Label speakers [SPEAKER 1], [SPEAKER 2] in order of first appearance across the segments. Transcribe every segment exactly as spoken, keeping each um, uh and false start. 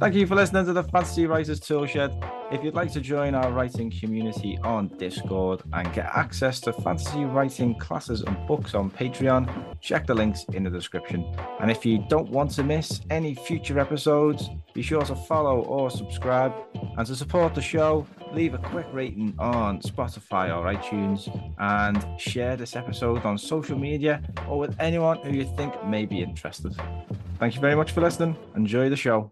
[SPEAKER 1] Thank you for listening to the Fantasy Writers Toolshed. If you'd like to join our writing community on Discord and get access to fantasy writing classes and books on Patreon, check the links in the description. And if you don't want to miss any future episodes, be sure to follow or subscribe. And to support the show, leave a quick rating on Spotify or iTunes and share this episode on social media or with anyone who you think may be interested. Thank you very much for listening. Enjoy the show.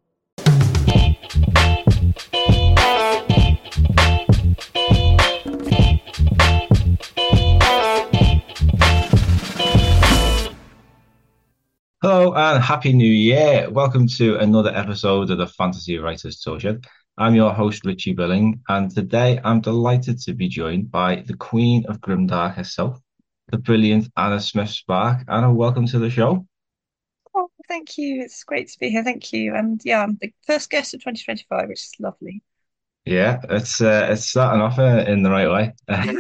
[SPEAKER 1] Hello and Happy New Year. Welcome to another episode of the Fantasy Writers Toolshed. I'm your host, Richie Billing, and today I'm delighted to be joined by the Queen of Grimdark herself, the brilliant Anna Smith-Spark. Anna, welcome to the show.
[SPEAKER 2] Oh, thank you. It's great to be here. Thank you. And yeah, I'm the first guest of twenty twenty-five, which is lovely.
[SPEAKER 1] Yeah, it's uh, it's starting off uh, in the right way.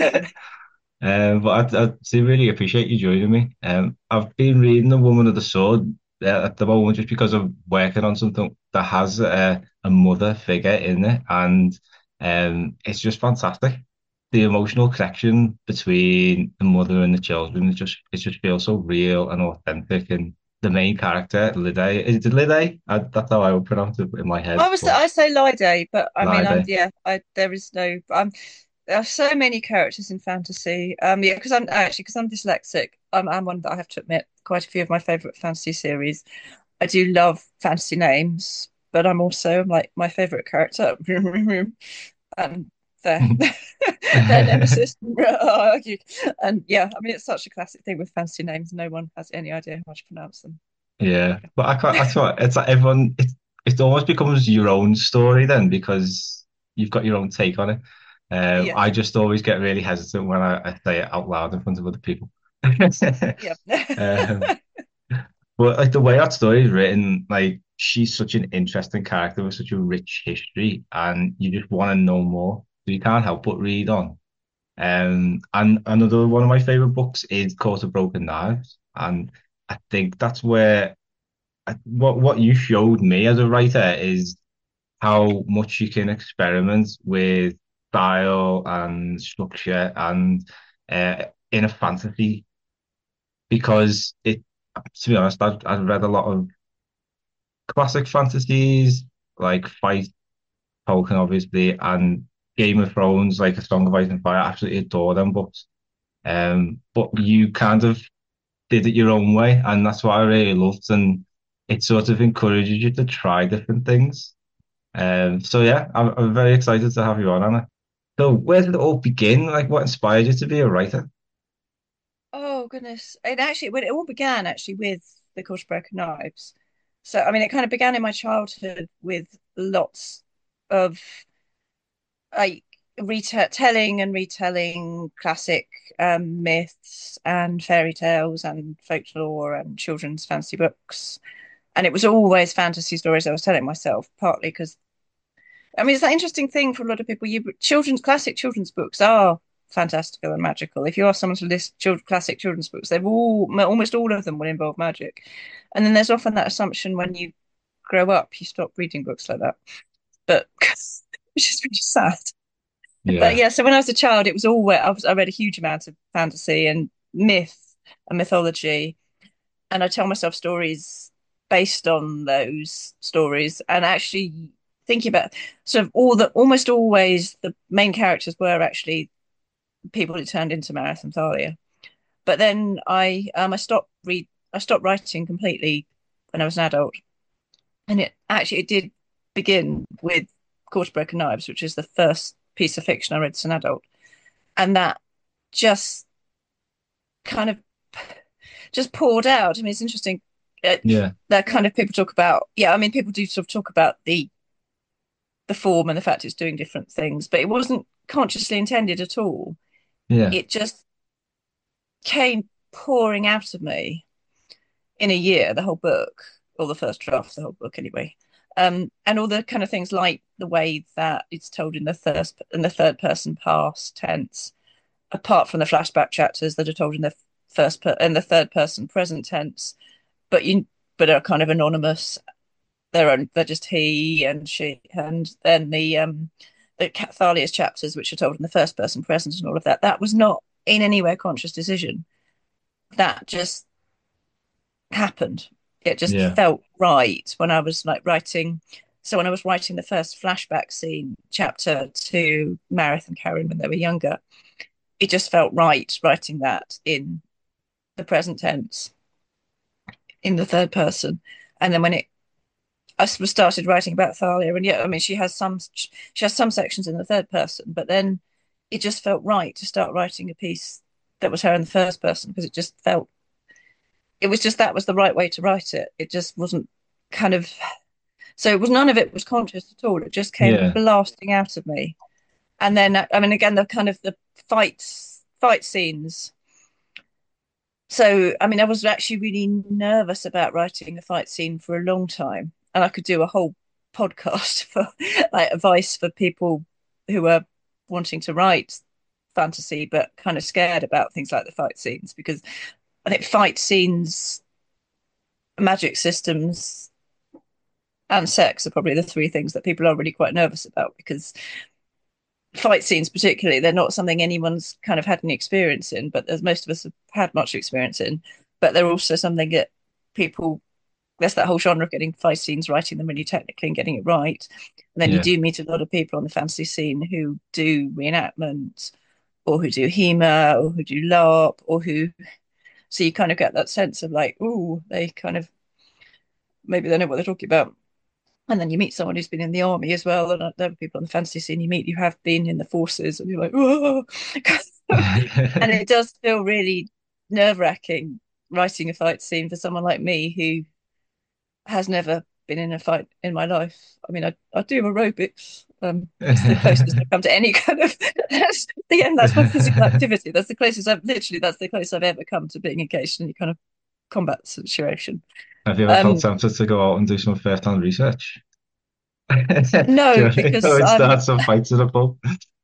[SPEAKER 1] Um, but I, I do really appreciate you joining me. Um, I've been reading The Woman of the Sword uh, at the moment just because I'm working on something that has a, a mother figure in it, and um, it's just fantastic. The emotional connection between the mother and the children, it just it just feels so real and authentic. And the main character, Lide, is it Lide? I, that's how I would pronounce it in my head.
[SPEAKER 2] I was
[SPEAKER 1] But
[SPEAKER 2] I say Lide, but I mean I'm
[SPEAKER 1] Lide,
[SPEAKER 2] yeah, I there is no I'm there are so many characters in fantasy. Um yeah, because I'm actually because I'm dyslexic, I'm I'm one that I have to admit quite a few of my favorite fantasy series. I do love fantasy names, but I'm also like my favorite character and their their nemesis. Oh, cute. And yeah, I mean it's such a classic thing with fantasy names. No one has any idea how to pronounce them.
[SPEAKER 1] Yeah, but I can't. I thought it's like everyone. It it almost becomes your own story then because you've got your own take on it. Um,
[SPEAKER 2] Yes.
[SPEAKER 1] I just always get really hesitant when I, I say it out loud in front of other people.
[SPEAKER 2] Yeah.
[SPEAKER 1] Um, but like the way that story is written, like she's such an interesting character with such a rich history, and you just want to know more. So you can't help but read on. Um, and another one of my favorite books is Court of Broken Knives, and I think that's where I- what what you showed me as a writer is how much you can experiment with style and structure and uh, in a fantasy because it to be honest I've, I've read a lot of classic fantasies like Fight Tolkien obviously and Game of Thrones like A Song of Ice and Fire. I absolutely adore them books, um but you kind of did it your own way, and that's what I really loved. And it sort of encourages you to try different things. Um, so yeah, I'm, I'm very excited to have you on, Anna. So where did it all begin? Like, what inspired you to be a writer?
[SPEAKER 2] Oh goodness. It actually when it all began actually with the Court of Broken Knives. So I mean it kind of began in my childhood with lots of like retelling and retelling classic um, myths and fairy tales and folklore and children's fantasy books. And it was always fantasy stories I was telling myself, partly because I mean, it's that interesting thing for a lot of people. You children's classic children's books are fantastical and magical. If you ask someone to list children, classic children's books, they've all almost all of them will involve magic. And then there's often that assumption when you grow up, you stop reading books like that. But which is really sad. But
[SPEAKER 1] Yeah,
[SPEAKER 2] yeah, so when I was a child, it was all where I was. I read a huge amount of fantasy and myth and mythology, and I tell myself stories based on those stories. And actually thinking about sort of all the almost always the main characters were actually people who turned into Marath and Thalia. But then I um I stopped read I stopped writing completely when I was an adult, and it actually it did begin with Court of Broken Knives, which is the first piece of fiction I read as an adult, and that just kind of just poured out. I mean, it's interesting uh,
[SPEAKER 1] yeah,
[SPEAKER 2] that kind of people talk about. Yeah, I mean, people do sort of talk about the the form and the fact it's doing different things, but it wasn't consciously intended at all.
[SPEAKER 1] yeah,
[SPEAKER 2] It just came pouring out of me in a year, the whole book, or the first draft of the whole book anyway. Um, and all the kind of things like the way that it's told in the first in the third person past tense, apart from the flashback chapters that are told in the first per- in the third person present tense, but you but are kind of anonymous. they're on, they're just he and she, and then the um the Thalia's chapters, which are told in the first person present and all of that. That was not in any way a conscious decision. That just happened. It just
[SPEAKER 1] Yeah.
[SPEAKER 2] felt right when I was like writing. So when I was writing the first flashback scene chapter to Marith and Karen when they were younger, it just felt right writing that in the present tense, in the third person. And then when it I started writing about Thalia, and yeah, I mean, she has some she has some sections in the third person, but then it just felt right to start writing a piece that was her in the first person because it just felt it was just that was the right way to write it. It just wasn't kind of so it was none of it was conscious at all. It just came
[SPEAKER 1] Yeah.
[SPEAKER 2] blasting out of me. And then I mean, again, the kind of the fights fight scenes. So I mean, I was actually really nervous about writing a fight scene for a long time, and I could do a whole podcast for like advice for people who are wanting to write fantasy but kind of scared about things like the fight scenes because I think fight scenes, magic systems, and sex are probably the three things that people are really quite nervous about because fight scenes particularly they're not something anyone's kind of had any experience in but as most of us have had much experience in but they're also something that people there's that whole genre of getting fight scenes writing them really technically and getting it right and then you
[SPEAKER 1] Yeah.
[SPEAKER 2] do meet a lot of people on the fantasy scene who do reenactment or who do HEMA or who do LARP or who so you kind of get that sense of like oh they kind of maybe they know what they're talking about. And then you meet someone who's been in the army as well, and there are people on the fantasy scene you meet who have been in the forces, and you're like, whoa. And it does feel really nerve wracking writing a fight scene for someone like me who has never been in a fight in my life. I mean, I, I do aerobics. Um, it's the closest I've come to any kind of. That's, again, that's my physical activity. That's the closest I've literally. That's the closest I've ever come to being engaged in any kind of combat situation.
[SPEAKER 1] Have you ever felt
[SPEAKER 2] Um,
[SPEAKER 1] tempted to go out and do some first-hand research? Do you
[SPEAKER 2] no,
[SPEAKER 1] know, go
[SPEAKER 2] because
[SPEAKER 1] and
[SPEAKER 2] I'm.
[SPEAKER 1] start some fights in a pub?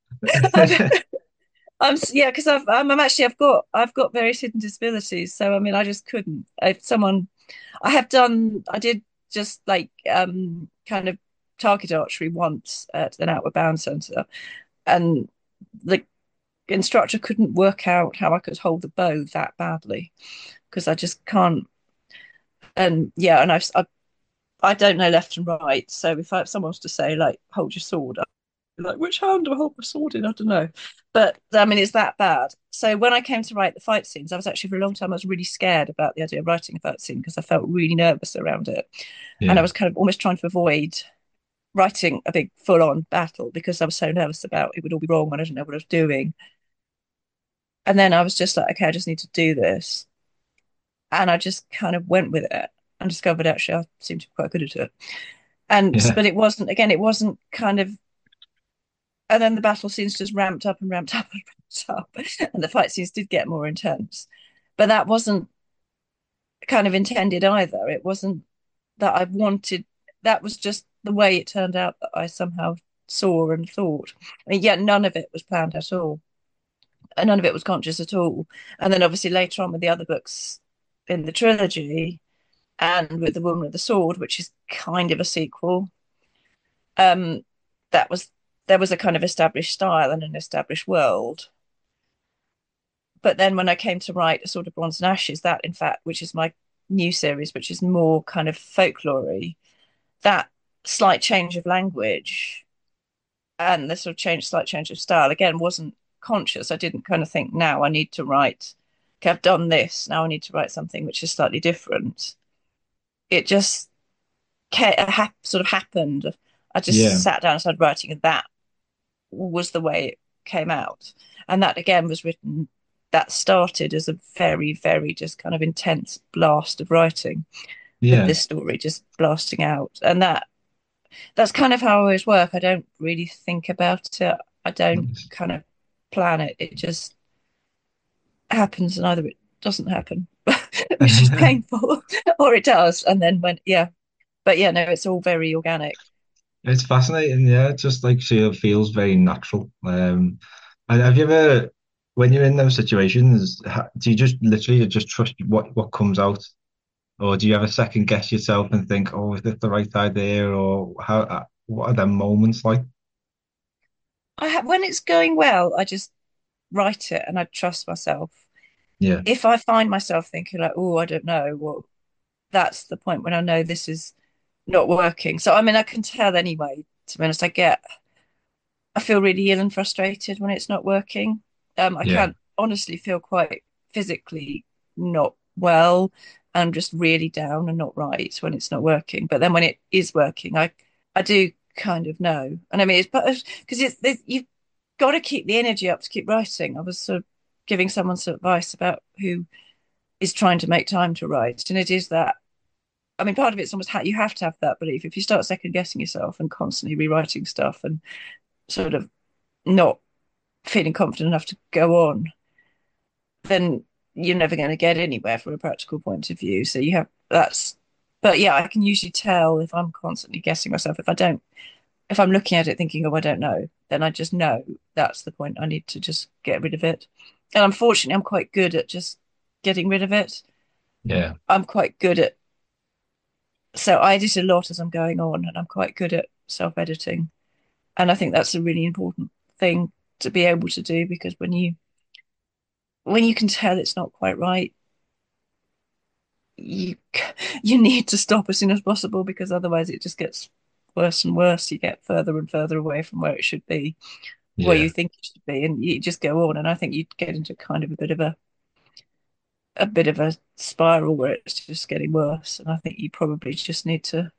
[SPEAKER 2] I I'm yeah, because I've I'm, I'm actually I've got I've got various hidden disabilities, so I mean I just couldn't. If someone I have done, I did just like um kind of target archery once at an Outward Bound centre, and the instructor couldn't work out how I could hold the bow that badly because I just can't. And yeah, and I've I, I don't know left and right, so if I, if someone was to say like hold your sword, like which hand do I hold my sword in? I don't know. But I mean, it's that bad. So when I came to write the fight scenes, I was actually for a long time I was really scared about the idea of writing a fight scene because I felt really nervous around it. And I
[SPEAKER 1] Yeah.
[SPEAKER 2] was kind of almost trying to avoid writing a big full on battle because I was so nervous about it would all be wrong and I didn't know what I was doing. And then I was just like, okay, I just need to do this. And I just kind of went with it and discovered actually I seemed to be quite good at it. And
[SPEAKER 1] Yeah.
[SPEAKER 2] but it wasn't again, it wasn't kind of and then the battle scenes just ramped up and ramped up and ramped up, and the fight scenes did get more intense. But that wasn't kind of intended either. It wasn't that I wanted. That was just the way it turned out that I somehow saw and thought. I mean, yet none of it was planned at all, and none of it was conscious at all. And then obviously later on with the other books in the trilogy, and with the Woman with the Sword, which is kind of a sequel, um, that was there was a kind of established style and an established world. But then when I came to write a sort of Bronze and Ashes, that in fact, which is my new series, which is more kind of folklory, that slight change of language and the sort of change, slight change of style again wasn't conscious. I didn't kind of think now I need to write. Okay, I've done this. Now I need to write something which is slightly different. It just ca- sort of happened. I
[SPEAKER 1] Yeah.
[SPEAKER 2] just sat down and started writing, and that was the way it came out. And that again was written, that started as a very, very just kind of intense blast of writing with
[SPEAKER 1] Yeah.
[SPEAKER 2] this story just blasting out. And that that's kind of how I always work. I don't really think about it. I don't kind of plan it. It just happens and either it doesn't happen, which is painful, or it does. And then when yeah. But yeah, no, it's all very organic.
[SPEAKER 1] It's fascinating, yeah. It's just like so it feels very natural. Um, and have you ever, when you're in those situations, ha- do you just literally just trust what what comes out? Or do you ever second guess yourself and think, oh, is this the right idea? Or how, uh, what are them moments like?
[SPEAKER 2] I have when it's going well, I just write it and I trust myself.
[SPEAKER 1] Yeah,
[SPEAKER 2] If I find myself thinking like, oh, I don't know, well, that's the point when I know this is not working. So I mean, I can tell anyway. To be honest, I get I feel really ill and frustrated when it's not working. Um, I
[SPEAKER 1] yeah,
[SPEAKER 2] can honestly feel quite physically not well and just really down and not right when it's not working. But then when it is working, I I do kind of know. And I mean, it's because it's, it's you've got to keep the energy up to keep writing. I was sort of giving someone some advice about who is trying to make time to write, and it is that. I mean, part of it's almost how you have to have that belief. If you start second guessing yourself and constantly rewriting stuff and sort of not feeling confident enough to go on, then you're never going to get anywhere from a practical point of view. So you have that's, but yeah, I can usually tell if I'm constantly guessing myself. If I don't, if I'm looking at it thinking, oh, I don't know, then I just know that's the point. I need to just get rid of it. And unfortunately, I'm quite good at just getting rid of it.
[SPEAKER 1] yeah,
[SPEAKER 2] I'm quite good at, so I edit a lot as I'm going on, and I'm quite good at self editing. And I think that's a really important thing to be able to do because when you when you can tell it's not quite right, you you need to stop as soon as possible because otherwise it just gets worse and worse. You get further and further away from where it should be, where you
[SPEAKER 1] yeah,
[SPEAKER 2] think it should be, and you just go on. And I think you get into kind of a bit of a a bit of a spiral where it's just getting worse. And I think you probably just need to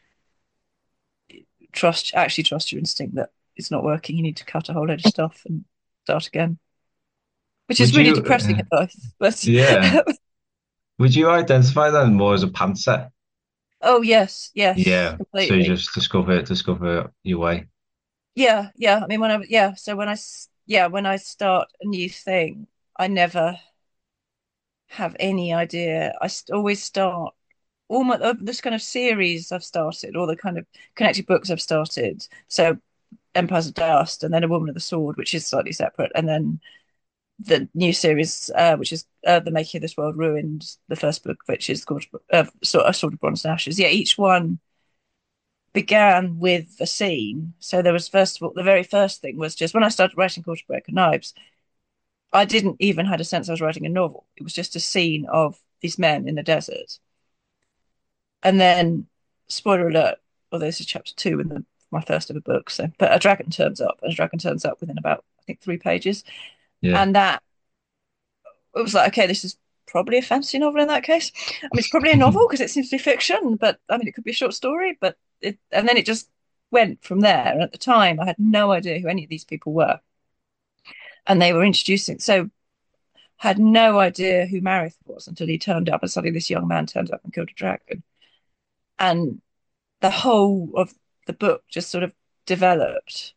[SPEAKER 2] trust, actually trust your instinct that it's not working. You need to cut a whole load of stuff and start again, which is
[SPEAKER 1] Would
[SPEAKER 2] really
[SPEAKER 1] you,
[SPEAKER 2] depressing
[SPEAKER 1] uh,
[SPEAKER 2] advice. But
[SPEAKER 1] yeah, would you identify that more as a pantser?
[SPEAKER 2] oh yes, yes,
[SPEAKER 1] Yeah. So you
[SPEAKER 2] completely.
[SPEAKER 1] just discover discover your way.
[SPEAKER 2] Yeah, yeah. I mean, when I yeah, so when I yeah, when I start a new thing, I never have any idea. I st always start all my uh, this kind of series I've started, all the kind of connected books I've started. So Empires of Dust, and then A Woman of the Sword, which is slightly separate, and then the new series, uh, which is uh, The Making of This World Ruined, the first book, which is called uh, Sword of Bronze and Ashes. Yeah, each one began with a scene. So there was first of all, the very first thing was just when I started writing Quarter Broken Knives, I didn't even had a sense I was writing a novel. It was just a scene of these men in the desert. And then, spoiler alert, although this is chapter two in the, my first ever book, so but a dragon turns up, and a dragon turns up within about I think three pages,
[SPEAKER 1] Yeah.
[SPEAKER 2] and that it was like, okay, this is probably a fantasy novel in that case. I mean, it's probably a novel because it seems to be fiction, but I mean, it could be a short story. But it, and then it just went from there. And at the time, I had no idea who any of these people were, and they were introducing. So had no idea who Marith was until he turned up, and suddenly this young man turned up and killed a dragon, and the whole of the book just sort of developed.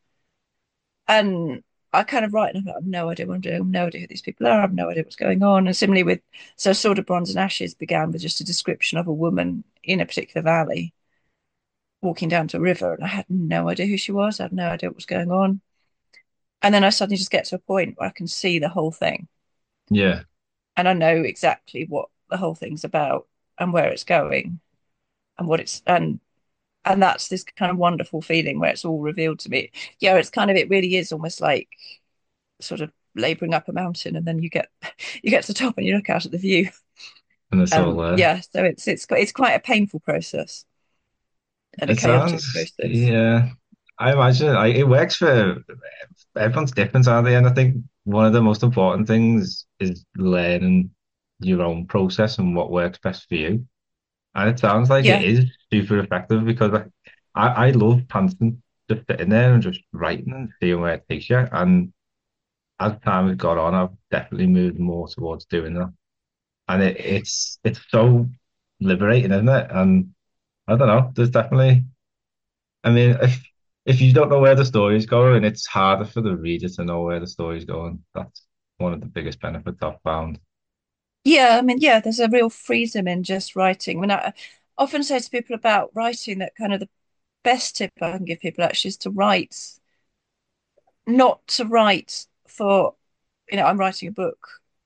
[SPEAKER 2] And I kind of write, and I have no idea what I'm doing, I have no idea who these people are, I have no idea what's going on. And similarly with, so Sword of Bronze and Ashes began with just a description of a woman in a particular valley walking down to a river, and I had no idea who she was, I had no idea what was going on. And then I suddenly just get to a point where I can see the whole thing,
[SPEAKER 1] Yeah.
[SPEAKER 2] and I know exactly what the whole thing's about and where it's going and what it's and and that's this kind of wonderful feeling where it's all revealed to me. Yeah, it's kind of it really is almost like sort of laboring up a mountain, and then you get you get to the top and you look out at the view.
[SPEAKER 1] And it's all
[SPEAKER 2] Um,
[SPEAKER 1] there.
[SPEAKER 2] yeah, so it's it's it's quite a painful process and a
[SPEAKER 1] It
[SPEAKER 2] chaotic
[SPEAKER 1] sounds,
[SPEAKER 2] process.
[SPEAKER 1] yeah. I imagine like it works for everyone's different, aren't they? And I think one of the most important things is learning your own process and what works best for you. And it sounds like it
[SPEAKER 2] Yeah,
[SPEAKER 1] is super effective because like, I, I love pantsing, just sitting there and just writing and seeing where it takes you. And as time has gone on, I've definitely moved more towards doing that. And it, it's it's so liberating, isn't it? And I don't know, there's definitely, I mean, if if you don't know where the story's going, it's harder for the reader to know where the story's going. That's one of the biggest benefits I've found.
[SPEAKER 2] yeah. I mean, yeah, there's a real freedom in just writing. I mean, I often say to people about writing that kind of the best tip I can give people actually is to write, not to write for, you know, I'm writing a book.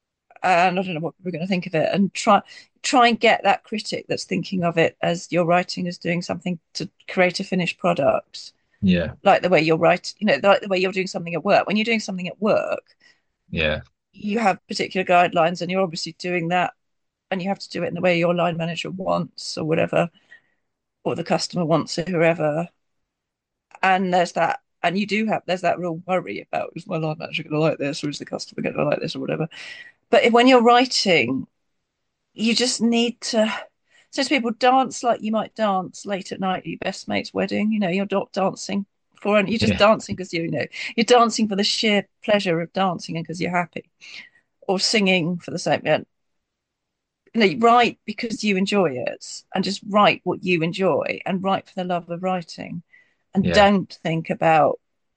[SPEAKER 2] and I don't know what people are going to think of it, and try try and get that critic that's thinking of it as your writing as doing something to create a finished product,
[SPEAKER 1] Yeah.
[SPEAKER 2] like the way you're writing, you know, like the way you're doing something at work. When you're doing something at work,
[SPEAKER 1] Yeah.
[SPEAKER 2] you have particular guidelines, and you're obviously doing that, and you have to do it in the way your line manager wants, or whatever, or the customer wants, or whoever. And there's that, and you do have there's that real worry about, is my line manager going to like this, or is the customer going to like this, or whatever. But if, when you're writing, you just need to. So people dance like you might dance late at night at your best mate's wedding. You know, you're not dancing for, and you're just
[SPEAKER 1] Yeah.
[SPEAKER 2] dancing because you, you know you're dancing for the sheer pleasure of dancing and because you're happy, or singing for the same. You know, you write because you enjoy it, and just write what you enjoy, and write for the love of writing, and
[SPEAKER 1] Yeah.
[SPEAKER 2] don't think about,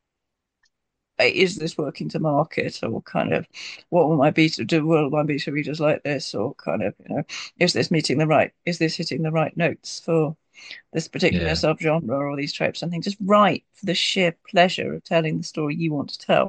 [SPEAKER 2] is this working to market, or kind of what will my beta do, will my beta readers like this, or kind of, you know is this meeting the right, is this hitting the right notes for this particular
[SPEAKER 1] Yeah.
[SPEAKER 2] subgenre or these tropes. Something, just write for the sheer pleasure of telling the story you want to tell,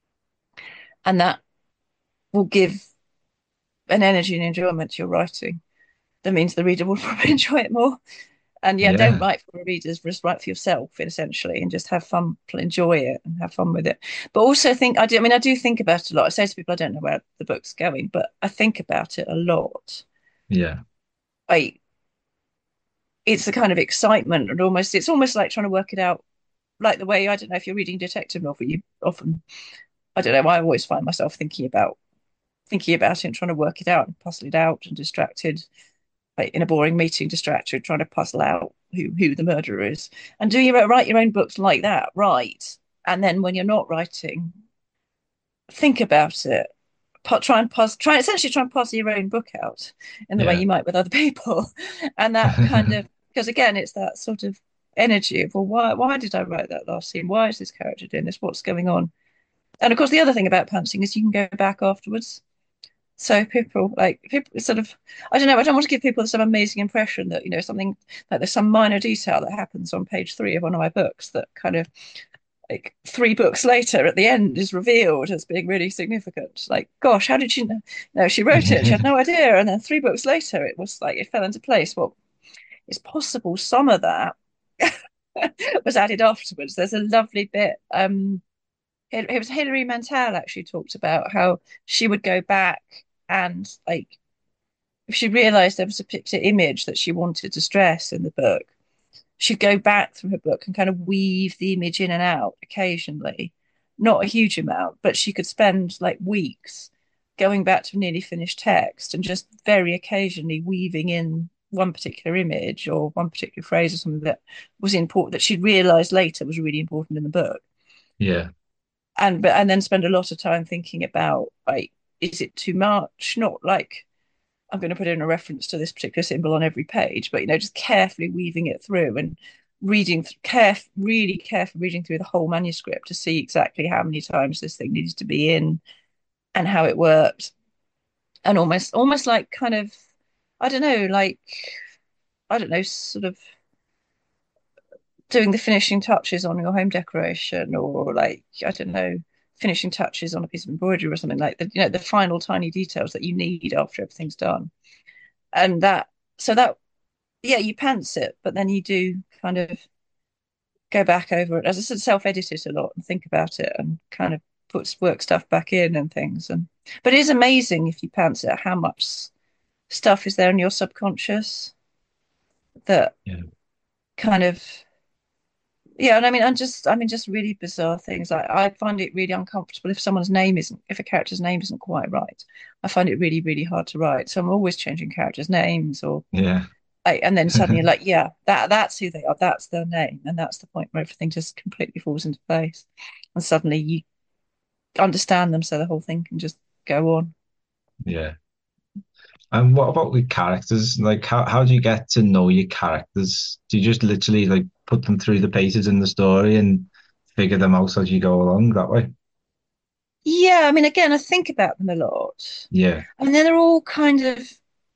[SPEAKER 2] and that will give an energy and enjoyment to your writing that means the reader will probably enjoy it more. And yeah, don't
[SPEAKER 1] Yeah.
[SPEAKER 2] write for readers, just write for yourself, essentially, and just have fun, enjoy it, and have fun with it. But also think, I do, I mean, I do think about it a lot. I say to people, I don't know where the book's going, but I think about it a lot.
[SPEAKER 1] Yeah.
[SPEAKER 2] I, it's the kind of excitement, and almost, it's almost like trying to work it out, like the way, I don't know, if you're reading detective novel, you often, I don't know, I always find myself thinking about thinking about it and trying to work it out and puzzle it out, and distracted, like in a boring meeting, distracted, trying to puzzle out who who the murderer is. And do you write your own books like that? Right. And then when you're not writing, think about it. Try and puzzle, try essentially try and puzzle your own book out in the way
[SPEAKER 1] Yeah.
[SPEAKER 2] you might with other people. And that kind of, because again, it's that sort of energy of, well, why why did I write that last scene? Why is this character doing this? What's going on? And of course, the other thing about pantsing is you can go back afterwards. So people, like, people sort of, I don't know, I don't want to give people some amazing impression that, you know, something, like there's some minor detail that happens on page three of one of my books that kind of, like, three books later at the end is revealed as being really significant. Like, gosh, how did she know? No, she wrote it, she had no idea. And then three books later, it was like, it fell into place. Well, it's possible some of that was added afterwards. There's a lovely bit. Um, it, it was Hilary Mantel actually talked about how she would go back, and, like, if she realized there was a particular image that she wanted to stress in the book, she'd go back through her book and kind of weave the image in and out occasionally. Not a huge amount, but she could spend like weeks going back to nearly finished text and just very occasionally weaving in one particular image or one particular phrase or something that was important, that she'd realized later was really important in the book.
[SPEAKER 1] Yeah.
[SPEAKER 2] And but and then spend a lot of time thinking about, like, is it too much? Not like I'm going to put in a reference to this particular symbol on every page, but, you know, just carefully weaving it through and reading, caref- really carefully reading through the whole manuscript to see exactly how many times this thing needed to be in and how it worked, and almost, almost like kind of, I don't know, like, I don't know, sort of doing the finishing touches on your home decoration, or, like, I don't know, finishing touches on a piece of embroidery or something, like the, you know, the final tiny details that you need after everything's done. And that, so that, yeah, you pants it, but then you do kind of go back over it. As I said, self-edit it a lot and think about it and kind of put work stuff back in and things. And but it is amazing if you pants it how much stuff is there in your subconscious that
[SPEAKER 1] Yeah.
[SPEAKER 2] kind of, yeah. And I mean, I'm just, I mean, just really bizarre things. Like, I find it really uncomfortable if someone's name isn't, if a character's name isn't quite right. I find it really, really hard to write. So I'm always changing characters' names, or
[SPEAKER 1] Yeah.
[SPEAKER 2] like, and then suddenly you're like, yeah, that that's who they are, that's their name, and that's the point where everything just completely falls into place, and suddenly you understand them, so the whole thing can just go on.
[SPEAKER 1] Yeah. And what about with characters? Like, how, how do you get to know your characters? Do you just literally like put them through the paces in the story and figure them out as you go along that way?
[SPEAKER 2] Yeah, I mean, again, I think about them a lot.
[SPEAKER 1] Yeah.
[SPEAKER 2] I mean, they're all kind of.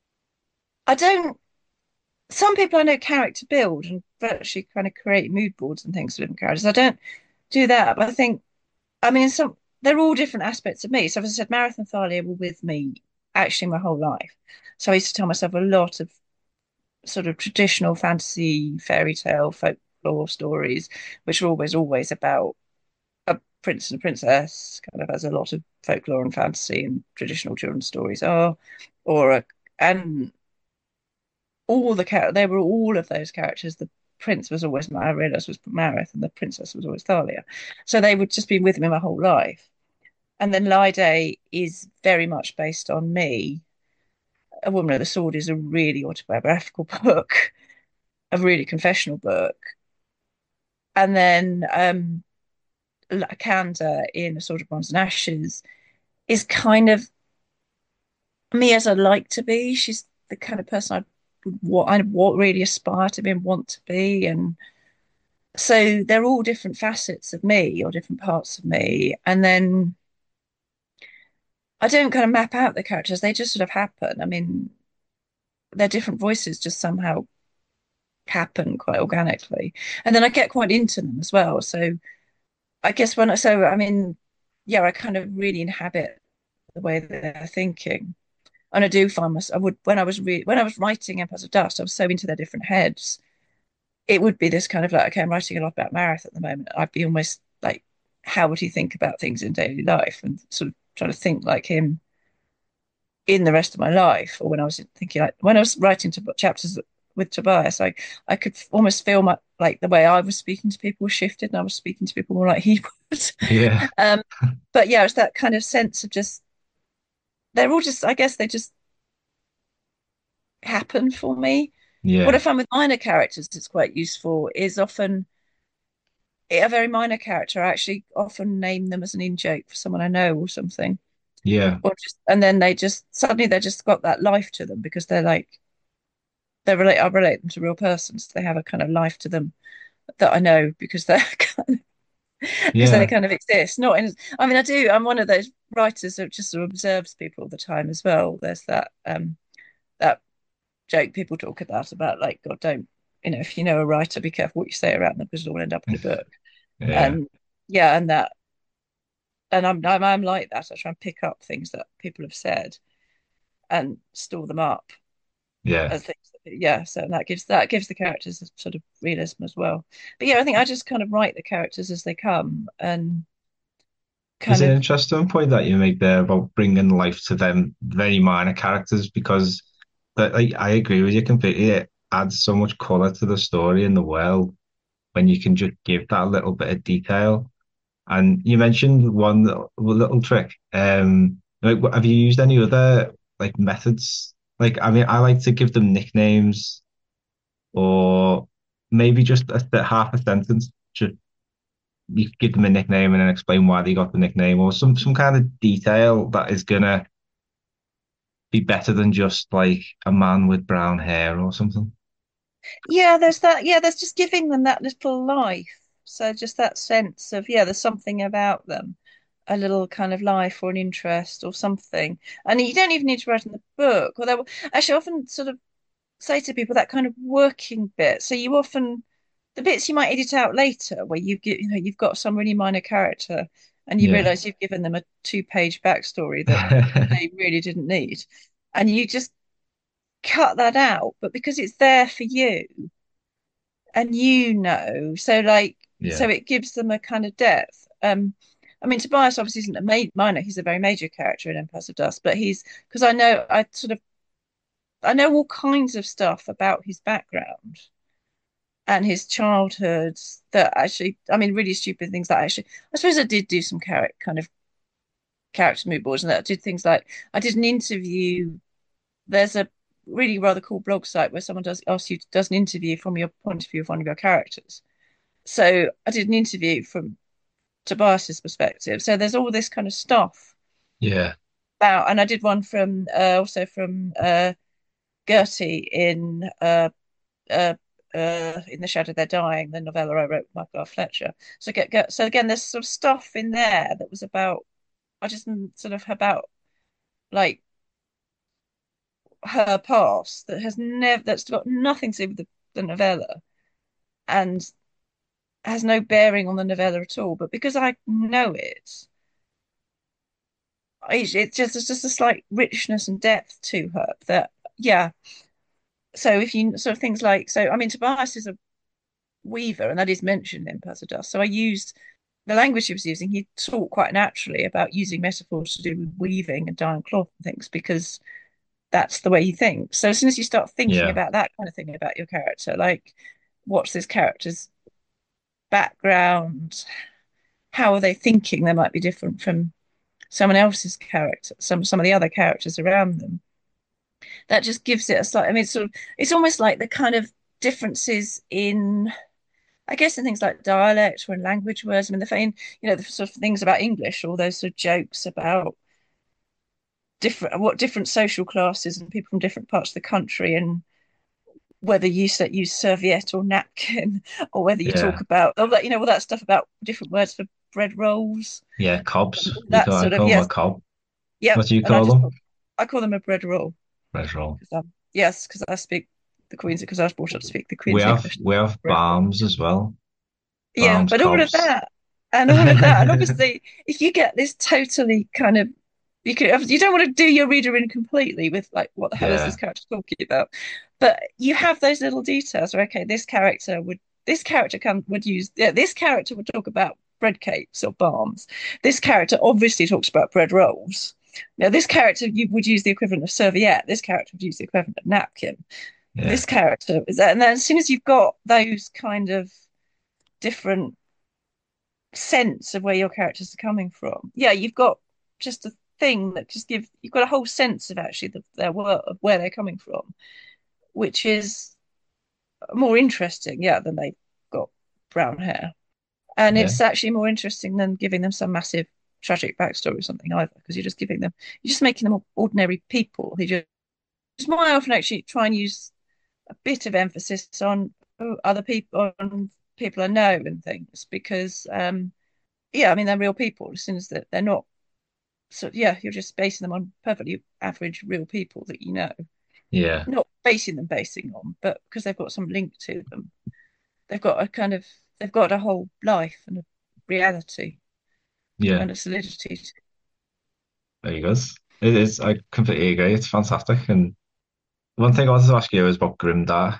[SPEAKER 2] I don't. Some people I know character build and virtually kind of create mood boards and things for different characters. I don't do that, but I think, I mean, in some, they're all different aspects of me. So, as I said, Marathon Thalia were with me actually my whole life. So I used to tell myself a lot of sort of traditional fantasy, fairy tale, folklore stories, which are always, always about a prince and a princess, kind of as a lot of folklore and fantasy and traditional children's stories are, or a, and all the char- they were all of those characters. The prince was always I realised was Marith, and the princess was always Thalia. So they would just be with me my whole life. And then Lide is very much based on me. A Woman of the Sword is a really autobiographical book, a really confessional book. And then um, Lakanda in A Sword of Bronze and Ashes is kind of me as I like to be. She's the kind of person I would what I what really aspire to be and want to be. And so they're all different facets of me or different parts of me. And then I don't kind of map out the characters, they just sort of happen. I mean, their different voices just somehow happen quite organically. And then I get quite into them as well. So I guess when I, so I mean, yeah, I kind of really inhabit the way that they're thinking. And I do find myself, I would, when I was re when I was writing Empires of Dust, I was so into their different heads. It would be this kind of like, okay, I'm writing a lot about Marith at the moment. I'd be almost like, how would he think about things in daily life? And sort of trying to think like him in the rest of my life. Or when I was thinking, like, when I was writing to chapters with Tobias, I, I could almost feel my, like the way I was speaking to people was shifted and I was speaking to people more like he would.
[SPEAKER 1] Yeah.
[SPEAKER 2] um, but yeah, it's that kind of sense of just, they're all just, I guess they just happen for me. What I
[SPEAKER 1] Yeah.
[SPEAKER 2] find with minor characters that's quite useful is often a very minor character. I actually often name them as an in joke for someone I know or something,
[SPEAKER 1] Yeah.
[SPEAKER 2] or just and then they just suddenly they just got that life to them because they're like they relate. I relate them to real persons. They have a kind of life to them that I know because they're kind of, because they
[SPEAKER 1] Yeah.
[SPEAKER 2] kind of exist. Not in. I mean, I do. I'm one of those writers that just sort of observes people all the time as well. There's that um that joke people talk about about like God don't you know if you know a writer, be careful what you say around them because it'll end up in a book.
[SPEAKER 1] Yeah.
[SPEAKER 2] And yeah, and that and I'm, I'm I'm like that. I try and pick up things that people have said and store them up
[SPEAKER 1] Yeah.
[SPEAKER 2] as things. That, yeah, so that gives that gives the characters a sort of realism as well. But yeah, I think I just kind of write the characters as they come and
[SPEAKER 1] It's
[SPEAKER 2] kind
[SPEAKER 1] an
[SPEAKER 2] of
[SPEAKER 1] interesting point that you make there about bringing life to them very minor characters because that like, I agree with you completely. It adds so much color to the story and the world when you can just give that little bit of detail. And you mentioned one little, little trick. Um, like, what- have you used any other like methods? Like, I mean, I like to give them nicknames or maybe just a, a half a sentence. Just you give them a nickname and then explain why they got the nickname, or some some kind of detail that is gonna be better than just like a man with brown hair or something.
[SPEAKER 2] yeah, there's that. Yeah, there's just giving them that little life. So just that sense of yeah, there's something about them, a little kind of life or an interest or something. And you don't even need to write in the book. Although actually, I often sort of say to people that kind of working bit. So you often the bits you might edit out later, where you get you know you've got some really minor character and you
[SPEAKER 1] Yeah.
[SPEAKER 2] realise you've given them a two-page backstory that they really didn't need, and you just cut that out. But because it's there for you and you know, so like
[SPEAKER 1] Yeah.
[SPEAKER 2] so it gives them a kind of depth. Um, I mean, Tobias obviously isn't a ma minor; he's a very major character in Empires of Dust. But he's because I know I sort of I know all kinds of stuff about his background and his childhood that actually, I mean, really stupid things that actually, I suppose I did do some character kind of character mood boards and that I did things like I did an interview. There's a really rather cool blog site where someone does ask you does an interview from your point of view of one of your characters. So I did an interview from Tobias's perspective. So there's all this kind of stuff
[SPEAKER 1] Yeah.
[SPEAKER 2] about, and I did one from uh, also from uh, Gertie in uh, uh, uh, in the Shadow They're Dying, the novella I wrote with Michael R. Fletcher. So get, get so again, there's sort of stuff in there that was about I just sort of about like her past that has never that's got nothing to do with the, the novella and has no bearing on the novella at all. But because I know it, it's it's just there's just a slight richness and depth to her that, yeah. So if you sort of things like, so I mean, Tobias is a weaver, and that is mentioned in Puzzle Dust. So I used the language he was using. He talked quite naturally about using metaphors to do with weaving and dyeing cloth and things because that's the way he thinks. So as soon as you start thinking
[SPEAKER 1] Yeah,
[SPEAKER 2] about that kind of thing about your character, like what's this character's background? How are they thinking? They might be different from someone else's character, some some of the other characters around them. That just gives it a slight. I mean, it's sort of it's almost like the kind of differences in, I guess, in things like dialect or in language words. I mean, the thing, you know, the sort of things about English, all those sort of jokes about different what different social classes and people from different parts of the country, and whether you say, use serviette or napkin, or whether you talk
[SPEAKER 1] yeah,
[SPEAKER 2] about all that, you know, all that stuff about different words for bread rolls,
[SPEAKER 1] yeah. Cobs.
[SPEAKER 2] and all
[SPEAKER 1] We
[SPEAKER 2] that
[SPEAKER 1] call I
[SPEAKER 2] sort of,
[SPEAKER 1] call them
[SPEAKER 2] yes,
[SPEAKER 1] a cob.
[SPEAKER 2] yep.
[SPEAKER 1] What do you
[SPEAKER 2] And I
[SPEAKER 1] call
[SPEAKER 2] just
[SPEAKER 1] them?
[SPEAKER 2] I call them a bread roll
[SPEAKER 1] Red roll.
[SPEAKER 2] because um yes, because I speak the Queen's, because I was brought up to speak the
[SPEAKER 1] We
[SPEAKER 2] Queen's
[SPEAKER 1] have
[SPEAKER 2] English.
[SPEAKER 1] we have
[SPEAKER 2] Bread roll.
[SPEAKER 1] Barms as well.
[SPEAKER 2] Yeah,
[SPEAKER 1] Barms
[SPEAKER 2] but all of
[SPEAKER 1] cobs.
[SPEAKER 2] that and all of that, and obviously, if you get this totally kind of, you can, you don't want to do your reader in completely with like, what the hell is this
[SPEAKER 1] Yeah,
[SPEAKER 2] character talking about? But you have those little details where, okay, this character would, this character can would use, yeah, this character would talk about bread cakes or balms. This character obviously talks about bread rolls. Now, this character you would use the equivalent of serviette. This character would use the equivalent of napkin.
[SPEAKER 1] yeah,
[SPEAKER 2] This character is that, and then as soon as you've got those kind of different sense of where your characters are coming from. Yeah, you've got just a thing that just give you've got a whole sense of actually the, their work of where they're coming from, which is more interesting, yeah, than they've got brown hair. And
[SPEAKER 1] yeah,
[SPEAKER 2] it's actually more interesting than giving them some massive tragic backstory or something either, because you're just giving them you're just making them ordinary people who just, just more often actually try and use a bit of emphasis on oh, other people on people I know and things because um yeah, I mean they're real people as soon as they're, they're not. So yeah, you're just basing them on perfectly average real people that you know.
[SPEAKER 1] yeah,
[SPEAKER 2] Not basing them basing on, but because they've got some link to them. They've got a kind of they've got a whole life and a reality
[SPEAKER 1] yeah.
[SPEAKER 2] and a solidity to
[SPEAKER 1] There you go. It is. I completely agree. It's fantastic. And one thing I wanted to ask you is about Grimdark.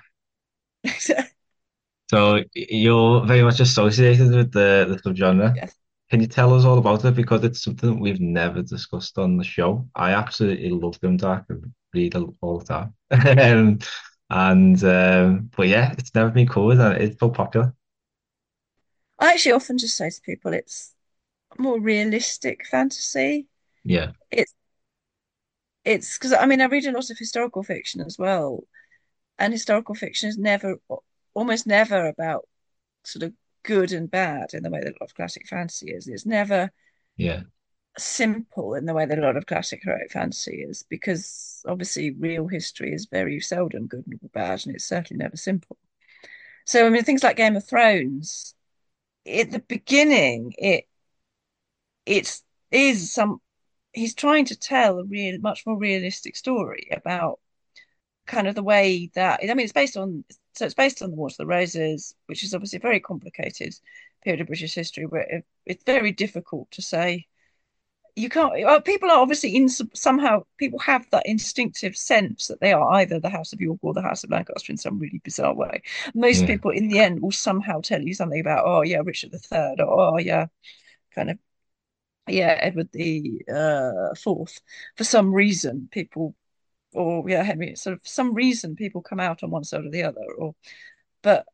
[SPEAKER 2] it.
[SPEAKER 1] So you're very much associated with the the subgenre.
[SPEAKER 2] Yes.
[SPEAKER 1] Can you tell us all about it? Because it's something that we've never discussed on the show. I absolutely love Grimdark and read it all the time. Um, and um, but yeah, it's never been covered and it's so popular.
[SPEAKER 2] I actually often just say to people it's more realistic fantasy.
[SPEAKER 1] Yeah,
[SPEAKER 2] It's it's because I mean I read a lot of historical fiction as well, and historical fiction is never almost never about sort of good and bad in the way that a lot of classic fantasy is. It's never
[SPEAKER 1] yeah,
[SPEAKER 2] simple in the way that a lot of classic heroic fantasy is, because obviously real history is very seldom good or bad, and it's certainly never simple. So I mean, things like Game of Thrones, at the beginning, it it's is some he's trying to tell a real, much more realistic story about kind of the way that I mean, it's based on so it's based on the Wars of the Roses, which is obviously a very complicated period of British history where it, it's very difficult to say you can't well, people are obviously in somehow people have that instinctive sense that they are either the House of York or the House of Lancaster in some really bizarre way. Most
[SPEAKER 1] yeah,
[SPEAKER 2] people in the end will somehow tell you something about, oh yeah, Richard the Third, or oh yeah, kind of, yeah, Edward the uh, Fourth. For some reason people, or yeah, Henry, sort of for some reason people come out on one side or the other, or but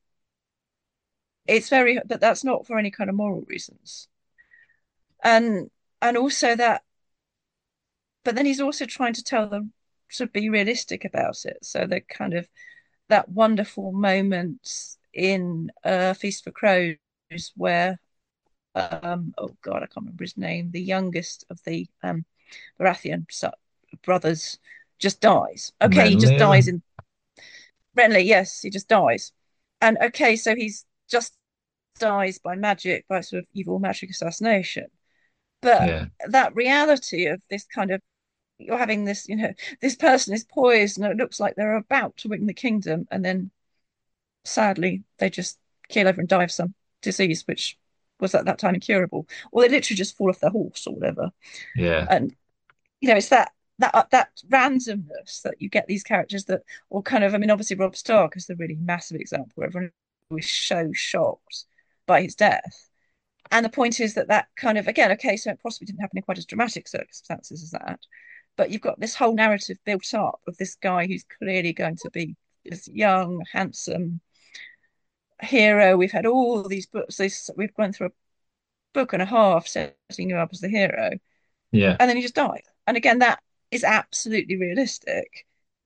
[SPEAKER 2] it's very but that's not for any kind of moral reasons. And and also that, but then he's also trying to tell them to be realistic about it. So the kind of that wonderful moment in uh, Feast for Crows where um oh god, I can't remember his name, the youngest of the um Baratheon brothers just dies. Okay, he just
[SPEAKER 1] Renly, is it?
[SPEAKER 2] dies in Renly, yes, he just dies. And okay, so he's just dies by magic, by sort of evil magic assassination. But
[SPEAKER 1] Yeah,
[SPEAKER 2] that reality of this kind of, you're having this, you know, this person is poised and it looks like they're about to win the kingdom, and then sadly they just keel over and die of some disease which was at that time incurable, or they literally just fall off their horse or whatever.
[SPEAKER 1] yeah,
[SPEAKER 2] And you know, it's that that uh, that randomness that you get these characters that, or kind of, I mean, obviously Rob Stark is the really massive example where everyone was so shocked by his death. And the point is that that kind of, again, okay, so it possibly didn't happen in quite as dramatic circumstances as that, but you've got this whole narrative built up of this guy who's clearly going to be this young, handsome hero. We've had all these books. This, we've gone through a book and a half setting you up as the hero,
[SPEAKER 1] Yeah,
[SPEAKER 2] and then he just died. And again, that is absolutely realistic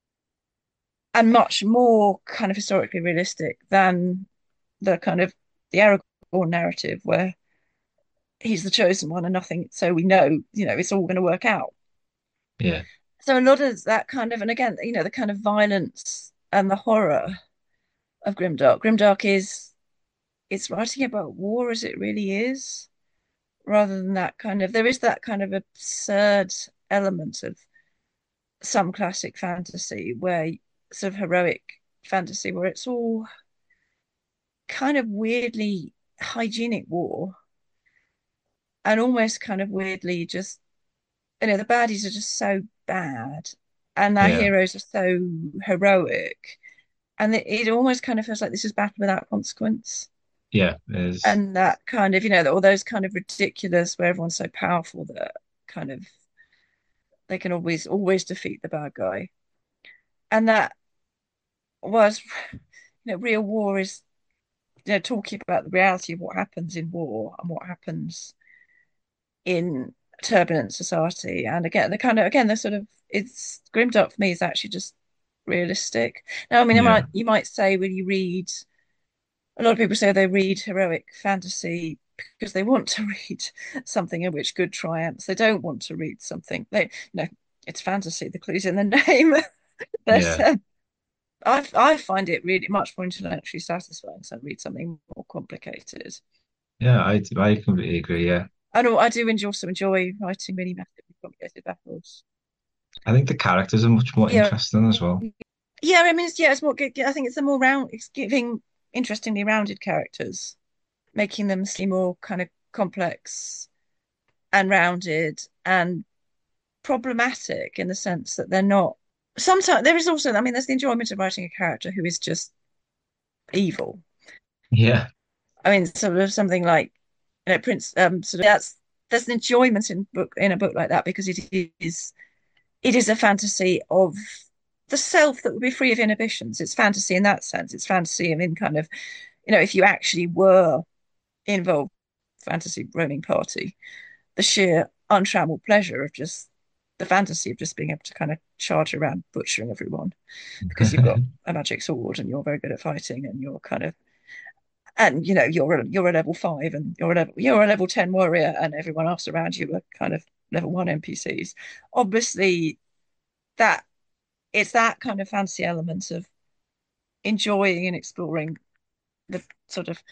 [SPEAKER 2] and much more kind of historically realistic than the kind of the Aragorn narrative where he's the chosen one and nothing, so we know, you know, it's all going to work out.
[SPEAKER 1] yeah,
[SPEAKER 2] So a lot of that kind of, and again, you know, the kind of violence and the horror of Grimdark. Grimdark is it's writing about war as it really is, rather than that kind of, there is that kind of absurd element of some classic fantasy where sort of heroic fantasy where it's all kind of weirdly hygienic war and almost kind of weirdly just, you know, the baddies are just so bad and our
[SPEAKER 1] yeah,
[SPEAKER 2] heroes are so heroic. And it, it almost kind of feels like this is battle without consequence.
[SPEAKER 1] yeah. There's
[SPEAKER 2] And that kind of, you know, all those kind of ridiculous where everyone's so powerful that kind of they can always always defeat the bad guy. And that was, you know, real war is, you know, talking about the reality of what happens in war and what happens in turbulent society. And again, the kind of again the sort of it's Grimdark for me is actually just realistic. Now, I mean, I
[SPEAKER 1] yeah,
[SPEAKER 2] might you might say when you read a lot of people say they read heroic fantasy because they want to read something in which good triumphs. They don't want to read something they no, it's fantasy. The clue's in the name. But
[SPEAKER 1] yeah,
[SPEAKER 2] um, I I find it really much more intellectually satisfying. So I read something more complicated.
[SPEAKER 1] yeah. I I completely agree. Yeah,
[SPEAKER 2] I know I do enjoy also enjoy writing really massively complicated battles.
[SPEAKER 1] I think the characters are much more
[SPEAKER 2] Yeah,
[SPEAKER 1] interesting as well.
[SPEAKER 2] yeah. I mean, it's, yeah, it's more. I think it's a more round. It's giving interestingly rounded characters, making them seem more kind of complex and rounded and problematic in the sense that they're not. Sometimes there is also, I mean, there's the enjoyment of writing a character who is just evil.
[SPEAKER 1] Yeah,
[SPEAKER 2] I mean, sort of something like, you know, Prince. Um, sort of that's there's an enjoyment in book in a book like that because it is it is a fantasy of the self that would be free of inhibitions. It's fantasy in that sense. It's fantasy in kind of, you know, if you actually were involved fantasy roaming party, the sheer untrammeled pleasure of just the fantasy of just being able to kind of charge around butchering everyone because you've got a magic sword and you're very good at fighting and you're kind of and you know you're a, you're a level five and you're a level you're a level ten warrior and everyone else around you are kind of level one N P Cs. Obviously, that it's that kind of fantasy element of enjoying and exploring the sort of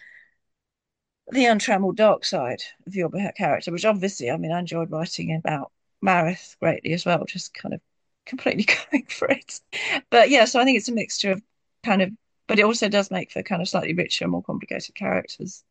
[SPEAKER 2] the untrammeled dark side of your character, which obviously, I mean, I enjoyed writing about Marith greatly as well, just kind of completely going for it. But yeah, so I think it's a mixture of kind of, but it also does make for kind of slightly richer, more complicated characters.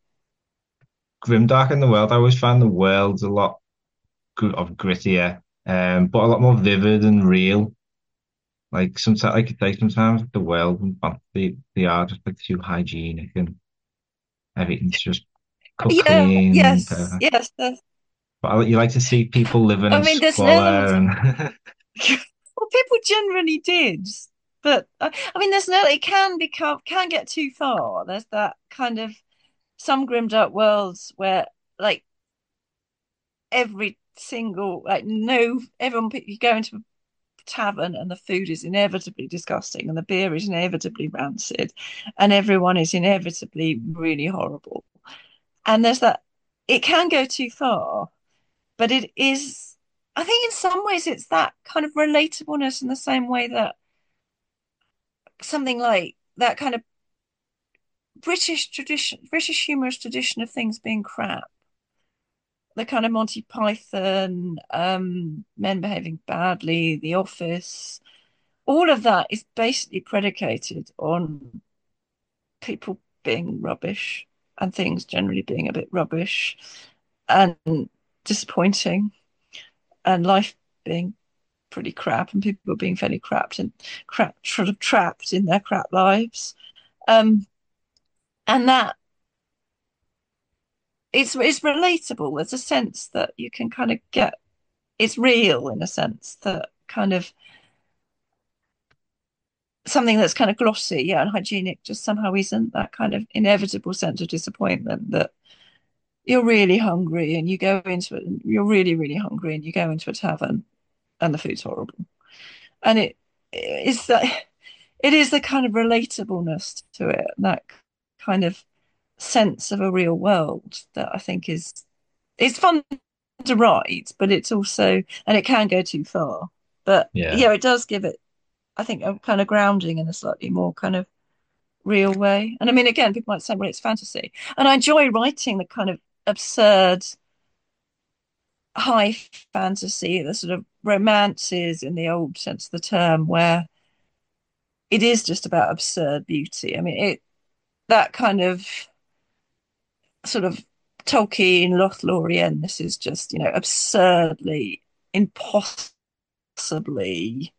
[SPEAKER 1] Grimdark in the world. I always find the world a lot gr- of grittier, um, but a lot more vivid and real. Like sometimes, like you say, sometimes the world and fantasy they are just like too hygienic and everything's just cooked
[SPEAKER 2] Yeah,
[SPEAKER 1] clean and
[SPEAKER 2] yes,
[SPEAKER 1] perfect.
[SPEAKER 2] yes. There's,
[SPEAKER 1] But I, you like to see people living
[SPEAKER 2] I
[SPEAKER 1] in
[SPEAKER 2] mean, there's an element
[SPEAKER 1] squalor
[SPEAKER 2] of,
[SPEAKER 1] and
[SPEAKER 2] well, people generally did, but uh, I mean, there's no, it can become, can get too far. There's that kind of some grimdark worlds where like every single like no everyone you go into a tavern and the food is inevitably disgusting and the beer is inevitably rancid and everyone is inevitably really horrible and there's that it can go too far but it is I think in some ways it's that kind of relatableness in the same way that something like that kind of british tradition british humorous tradition of things being crap, the kind of Monty Python, um, Men Behaving Badly, The Office, all of that is basically predicated on people being rubbish and things generally being a bit rubbish and disappointing and life being pretty crap, and people are being fairly crapped and crap sort of trapped in their crap lives. Um, and that it's it's relatable. There's a sense that you can kind of get it's real in a sense that kind of something that's kind of glossy, yeah, and hygienic just somehow isn't that kind of inevitable sense of disappointment that you're really hungry and you go into it and you're really, really hungry and you go into a tavern and the food's horrible. And it is that it is the kind of relatableness to it, that kind of sense of a real world that I think is it's fun to write, but it's also and it can go too far. But
[SPEAKER 1] Yeah.
[SPEAKER 2] yeah, it does give it, I think, a kind of grounding in a slightly more kind of real way. And I mean, again, people might say, well, it's fantasy. And I enjoy writing the kind of absurd high fantasy, the sort of romances in the old sense of the term, where it is just about absurd beauty. I mean, it that kind of sort of Tolkien, Lothlorien, this is just, you know, absurdly, impossibly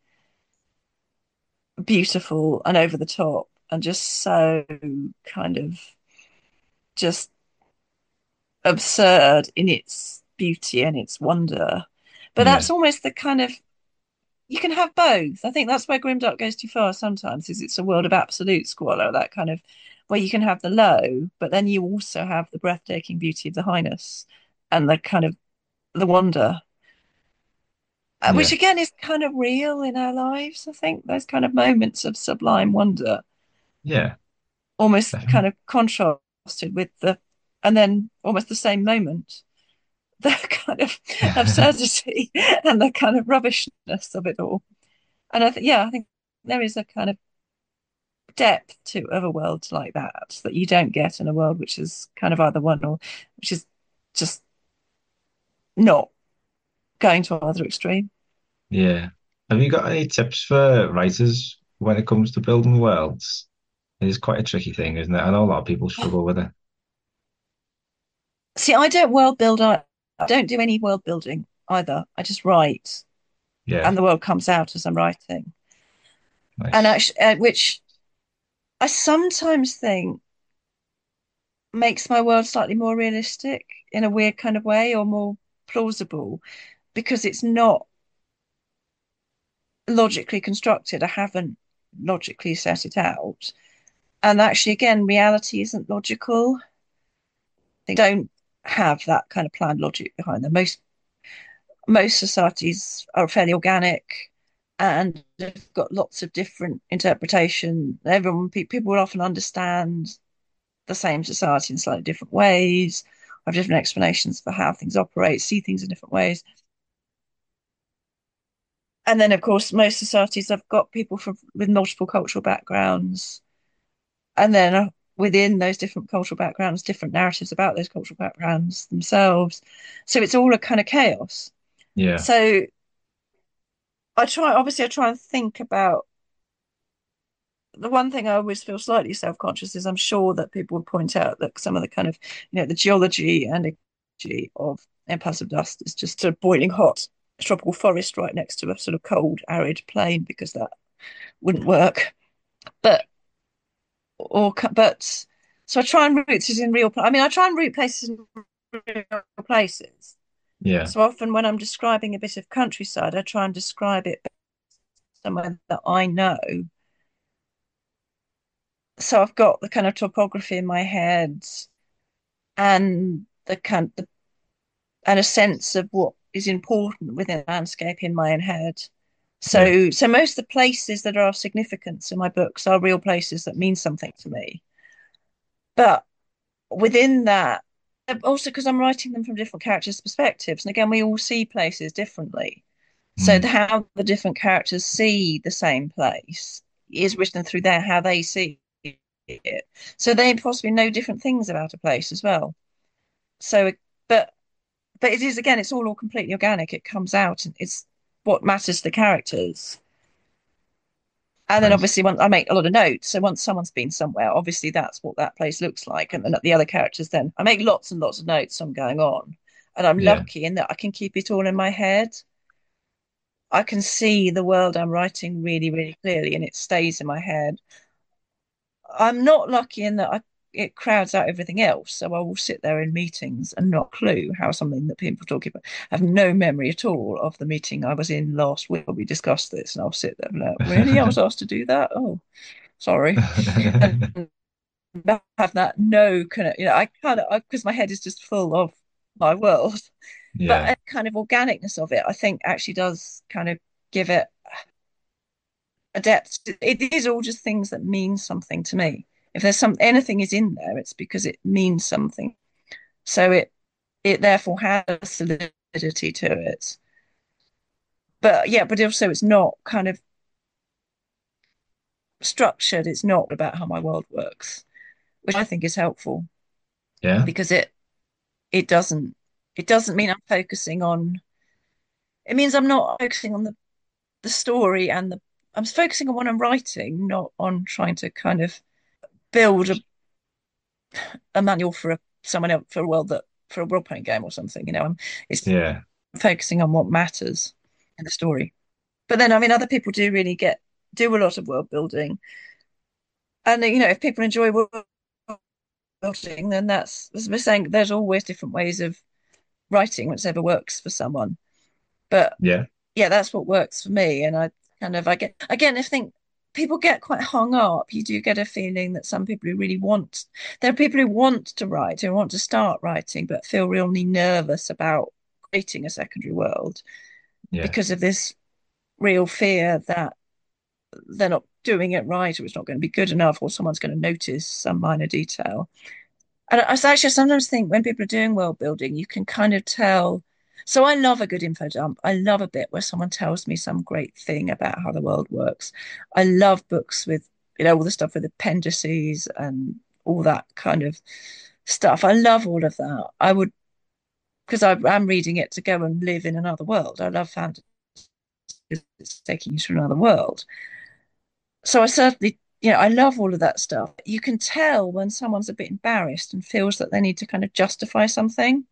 [SPEAKER 2] beautiful and over the top and just so kind of just absurd in its beauty and its wonder. But
[SPEAKER 1] Yeah.
[SPEAKER 2] that's almost the kind of you can have both. I think that's where Grimdark goes too far sometimes, is it's a world of absolute squalor, that kind of where you can have the low, but then you also have the breathtaking beauty of the highness and the kind of the wonder, uh, which
[SPEAKER 1] Yeah.
[SPEAKER 2] again is kind of real in our lives. I think those kind of moments of sublime wonder,
[SPEAKER 1] Yeah.
[SPEAKER 2] almost kind
[SPEAKER 1] Definitely.
[SPEAKER 2] of contrasted with the, and then almost the same moment, the kind of absurdity and the kind of rubbishness of it all. And I think, yeah, I think there is a kind of depth to of a world like that that you don't get in a world which is kind of either one or which is just not going to either extreme.
[SPEAKER 1] Yeah. Have you got any tips for writers when it comes to building worlds? It is quite a tricky thing, isn't it? I know a lot of people struggle with it.
[SPEAKER 2] See, I don't world build. I, I don't do any world building either. I just write,
[SPEAKER 1] Yeah.
[SPEAKER 2] and the world comes out as I'm writing. And
[SPEAKER 1] Nice.
[SPEAKER 2] actually, uh, which I sometimes think makes my world slightly more realistic in a weird kind of way, or more plausible, because it's not logically constructed. I haven't logically set it out. And actually, again, reality isn't logical. They don't have that kind of planned logic behind them. Most most societies are fairly organic and they've got lots of different interpretation. Everyone people will often understand the same society in slightly different ways, have different explanations for how things operate, see things in different ways. And then, of course, most societies have got people from with multiple cultural backgrounds, and then uh, within those different cultural backgrounds, different narratives about those cultural backgrounds themselves. So it's all a kind of chaos.
[SPEAKER 1] Yeah.
[SPEAKER 2] So I try, obviously, I try and think about the one thing I always feel slightly self-conscious is I'm sure that people would point out that some of the kind of, you know, the geology and ecology of Empires of Dust is just a boiling hot tropical forest right next to a sort of cold, arid plain because that wouldn't work. But or but so I try and root it in real. I mean, I try and root places in real places.
[SPEAKER 1] Yeah.
[SPEAKER 2] So often when I'm describing a bit of countryside, I try and describe it somewhere that I know. So I've got the kind of topography in my head and the kind the, and a sense of what is important within the landscape in my own head.
[SPEAKER 1] Yeah.
[SPEAKER 2] So so most of the places that are of significance in my books are real places that mean something to me. But within that, also because I'm writing them from different characters' perspectives, and again, we all see places differently. So
[SPEAKER 1] Mm.
[SPEAKER 2] the, how the different characters see the same place is written through their how they see it. So they possibly know different things about a place as well. So, but but it is again, it's all all completely organic. It comes out, and it's what matters to the characters. And then
[SPEAKER 1] Nice.
[SPEAKER 2] obviously, once I make a lot of notes, so once someone's been somewhere, obviously that's what that place looks like. And then the other characters, then I make lots and lots of notes on going on, and I'm
[SPEAKER 1] Yeah.
[SPEAKER 2] lucky in that I can keep it all in my head. I can see the world I'm writing really, really clearly, and it stays in my head. I'm not lucky in that I, it crowds out everything else. So I will sit there in meetings and not clue how something that people are talking about. I have no memory at all of the meeting I was in last week where we discussed this, and I'll sit there and like, really? I was asked to do that? Oh, sorry. And have that no kind of, you know, I kind of, because my head is just full of my world. But
[SPEAKER 1] Yeah,
[SPEAKER 2] a kind of organicness of it, I think actually does kind of give it a depth. It is all just things that mean something to me. If there's some anything is in there, it's because it means something. So it it therefore has solidity to it. But yeah, but also it's not kind of structured. It's not about how my world works, which I think is helpful
[SPEAKER 1] yeah,
[SPEAKER 2] because it it doesn't it doesn't mean I'm focusing on. It means I'm not focusing on the the story and the. I'm focusing on what I'm writing, not on trying to kind of build a a manual for a someone else for a world that for a role playing game or something. You know, I'm it's
[SPEAKER 1] yeah,
[SPEAKER 2] focusing on what matters in the story. But then, I mean, other people do really get do a lot of world building, and you know, if people enjoy world building, then that's as we're saying. There's always different ways of writing, whichever works for someone. But
[SPEAKER 1] yeah,
[SPEAKER 2] yeah, that's what works for me. And I kind of I get again, I think people get quite hung up. You do get a feeling that some people who really want there are people who want to write, who want to start writing, but feel really nervous about creating a secondary world
[SPEAKER 1] yeah.
[SPEAKER 2] because of this real fear that they're not doing it right or it's not going to be good enough or someone's going to notice some minor detail. And I actually sometimes think when people are doing world building, you can kind of tell. So I love a good info dump. I love a bit where someone tells me some great thing about how the world works. I love books with, you know, all the stuff with appendices and all that kind of stuff. I love all of that. I would, because I'm reading it to go and live in another world. I love fantasy. It's taking you to another world. So I certainly, you know, I love all of that stuff. You can tell when someone's a bit embarrassed and feels that they need to kind of justify something.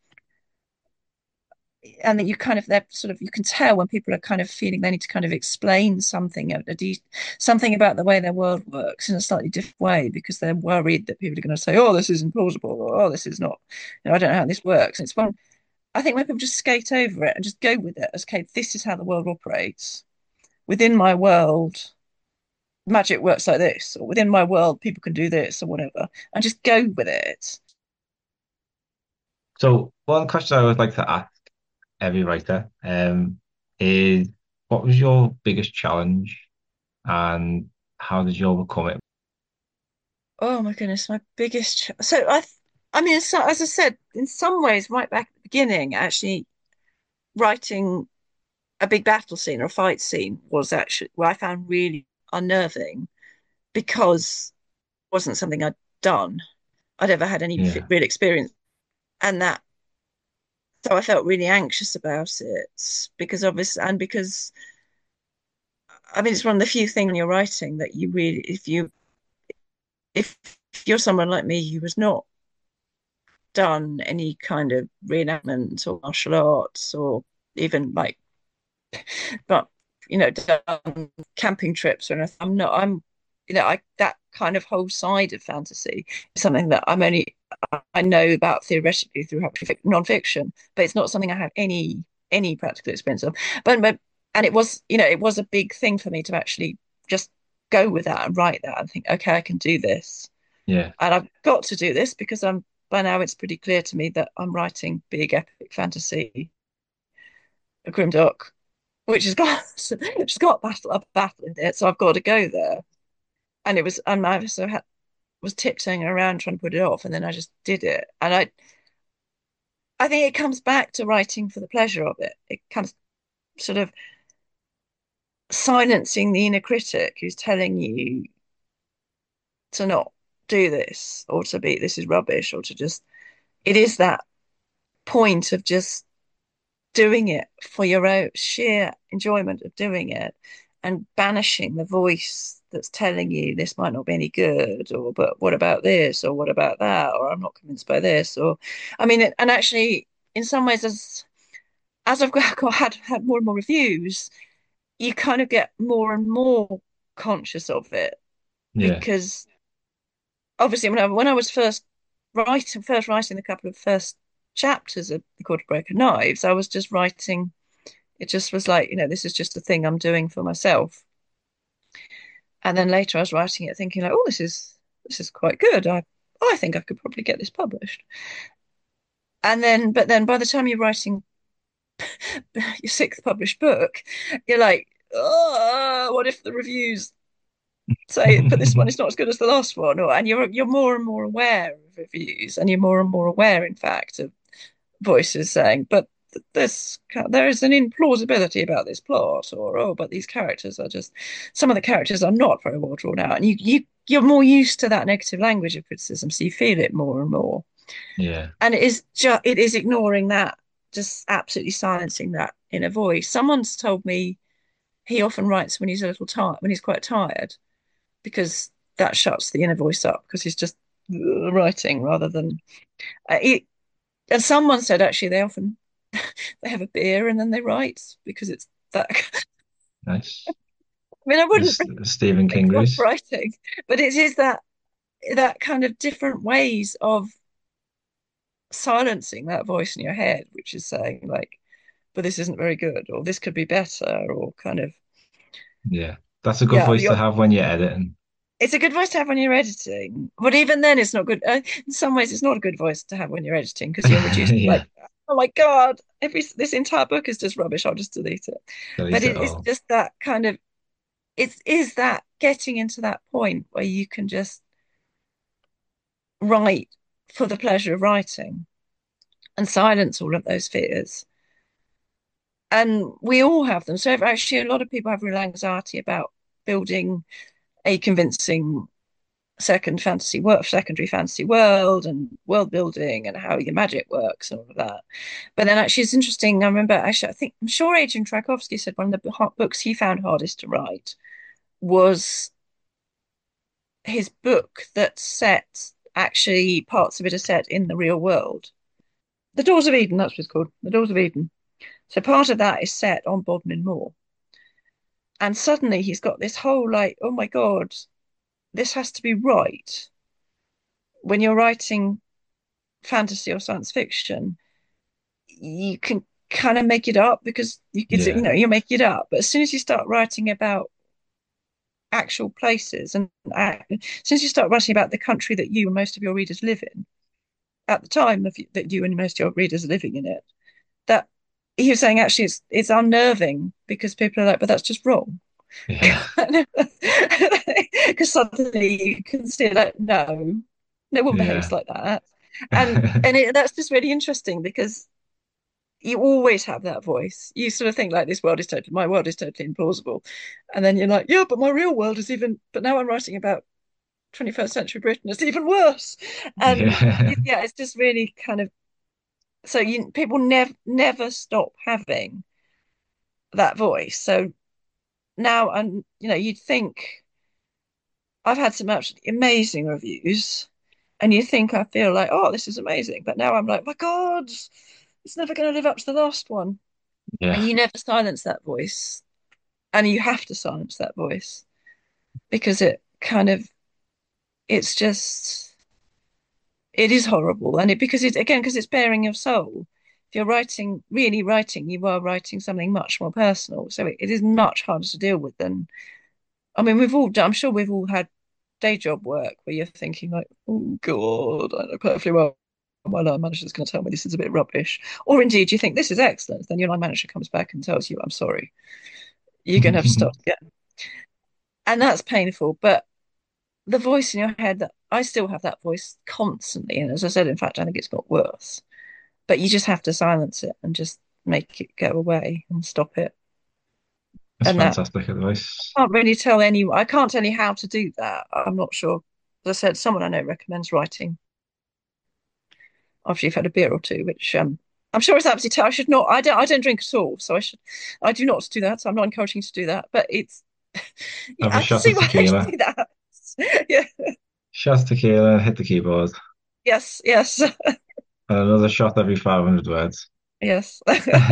[SPEAKER 2] And that you kind of they're sort of you can tell when people are kind of feeling they need to kind of explain something a, a something about the way their world works in a slightly different way because they're worried that people are going to say, oh, this isn't plausible, or oh, this is not, you know, I don't know how this works. And it's when I think when people just skate over it and just go with it as okay, this is how the world operates. Within my world, magic works like this, or within my world, people can do this or whatever, and just go with it.
[SPEAKER 1] So one question I would like to ask every writer um, is what was your biggest challenge and how did you overcome it?
[SPEAKER 2] Oh my goodness, my biggest. Ch- so I, I mean, so, as I said, in some ways, right back at the beginning, actually writing a big battle scene or a fight scene was actually what I found really unnerving because it wasn't something I'd done. I'd ever had any
[SPEAKER 1] Yeah,
[SPEAKER 2] real experience, and that so I felt really anxious about it because obviously, and because I mean, it's one of the few things when you're writing that you really, if you, if you're someone like me who has not done any kind of reenactment or martial arts or even like, but you know, done camping trips or anything, I'm not, I'm, you know, I that kind of whole side of fantasy is something that I'm only I know about theoretically through non-fiction, but it's not something I have any any practical experience of. But, but and it was, you know, it was a big thing for me to actually just go with that and write that and think, okay, I can do this.
[SPEAKER 1] yeah,
[SPEAKER 2] And I've got to do this because I'm by now it's pretty clear to me that I'm writing big epic fantasy, a grimdark, which has got which has got battle a battle in it, so I've got to go there. And it was and I so had, was tiptoeing around trying to put it off, and then I just did it. And I I think it comes back to writing for the pleasure of it. It comes sort of silencing the inner critic who's telling you to not do this or to be this is rubbish or to just it is that point of just doing it for your own sheer enjoyment of doing it and banishing the voice that's telling you this might not be any good or but what about this or what about that or I'm not convinced by this or I mean and actually in some ways as as I've got, got had had more and more reviews you kind of get more and more conscious of it
[SPEAKER 1] Yeah.
[SPEAKER 2] because obviously when I when I was first writing first writing the couple of first chapters of The Court of Broken Knives, I was just writing. It just was like, you know, this is just a thing I'm doing for myself. And then later I was writing it thinking like, oh, this is this is quite good. I I think I could probably get this published. And then but then by the time you're writing your sixth published book, you're like, oh, what if the reviews say, but this one is not as good as the last one, or and you're you're more and more aware of reviews, and you're more and more aware, in fact, of voices saying, but this there is an implausibility about this plot, or oh, but these characters are just some of the characters are not very well drawn out, and you you you're more used to that negative language of criticism, so you feel it more and more,
[SPEAKER 1] Yeah.
[SPEAKER 2] and it is just it is ignoring that, just absolutely silencing that inner voice. Someone's told me he often writes when he's a little tired, when he's quite tired, because that shuts the inner voice up because he's just uh, writing rather than uh, he, and someone said actually they often they have a beer and then they write because it's that.
[SPEAKER 1] Nice.
[SPEAKER 2] I mean, I wouldn't
[SPEAKER 1] This Stephen
[SPEAKER 2] think
[SPEAKER 1] King
[SPEAKER 2] of
[SPEAKER 1] Grease.
[SPEAKER 2] writing, but it is that that kind of different ways of silencing that voice in your head, which is saying like, "But this isn't very good," or "This could be better," or kind of
[SPEAKER 1] Yeah. That's a good
[SPEAKER 2] yeah.
[SPEAKER 1] voice to
[SPEAKER 2] You're,
[SPEAKER 1] have when you're editing.
[SPEAKER 2] it's a good voice to have when you're editing, but even then, it's not good. Uh, in some ways, it's not a good voice to have when you're editing because you're reduced to like,
[SPEAKER 1] Yeah.
[SPEAKER 2] oh my God, every this entire book is just rubbish. I'll just delete it. But
[SPEAKER 1] Delete it
[SPEAKER 2] it is
[SPEAKER 1] all.
[SPEAKER 2] just that kind of it is that getting into that point where you can just write for the pleasure of writing and silence all of those fears. And we all have them. So actually, a lot of people have real anxiety about building a convincing second fantasy world, secondary fantasy world, and world building, and how your magic works, and all of that. But then actually, it's interesting. I remember actually, I think I'm sure Adrian Tchaikovsky said one of the books he found hardest to write was his book that set actually parts of it are set in the real world. The Doors of Eden, that's what it's called. The Doors of Eden. So part of that is set on Bodmin Moor. And suddenly he's got this whole like, oh my God, this has to be right. When you're writing fantasy or science fiction, you can kind of make it up because you could, you
[SPEAKER 1] Yeah.
[SPEAKER 2] know, you make it up. But as soon as you start writing about actual places and uh, since you start writing about the country that you and most of your readers live in, at the time of, that you and most of your readers are living in it, that he was saying actually it's it's unnerving because people are like, but that's just wrong.
[SPEAKER 1] Yeah.
[SPEAKER 2] Because suddenly you can see like, no, no one behaves
[SPEAKER 1] Yeah.
[SPEAKER 2] like that. And and it, that's just really interesting because you always have that voice. You sort of think like this world is totally my world is totally implausible. And then you're like, yeah, but my real world is even but now I'm writing about twenty-first century Britain, it's even worse. And
[SPEAKER 1] Yeah.
[SPEAKER 2] yeah, it's just really kind of so you people never never stop having that voice. So now and you know, you'd think I've had some absolutely amazing reviews, and you think I feel like, oh, this is amazing, but now I'm like, my God, it's never going to live up to the last one. And
[SPEAKER 1] Yeah.
[SPEAKER 2] you never silence that voice, and you have to silence that voice because it kind of it's just it is horrible, and it because it's again because it's bearing your soul. If you're writing, really writing, you are writing something much more personal, so it, it is much harder to deal with than I mean, we've all done, I'm sure we've all had day job work where you're thinking like, oh God, I know perfectly well my line manager is going to tell me this is a bit rubbish. Or indeed you think this is excellent. Then your line manager comes back and tells you, I'm sorry, you're going to have to start again. And that's painful. But the voice in your head that I still have that voice constantly. And as I said, in fact, I think it's got worse. But you just have to silence it and just make it go away and stop it.
[SPEAKER 1] That's
[SPEAKER 2] And that
[SPEAKER 1] fantastic advice.
[SPEAKER 2] can't really tell anyone. I can't tell you how to do that. I'm not sure. As I said, someone I know recommends writing after you've had a beer or two, which um, I'm sure it's absolutely. T- I should not. I don't. I don't drink at all, so I should. I do not do that. So I'm not encouraging you to do that. But it's. Yeah,
[SPEAKER 1] Have a
[SPEAKER 2] I can
[SPEAKER 1] shot
[SPEAKER 2] see
[SPEAKER 1] of
[SPEAKER 2] why I should
[SPEAKER 1] tequila.
[SPEAKER 2] do that. Yeah.
[SPEAKER 1] Shot of tequila, hit the keyboard.
[SPEAKER 2] Yes. Yes.
[SPEAKER 1] And another shot every five hundred words.
[SPEAKER 2] Yes.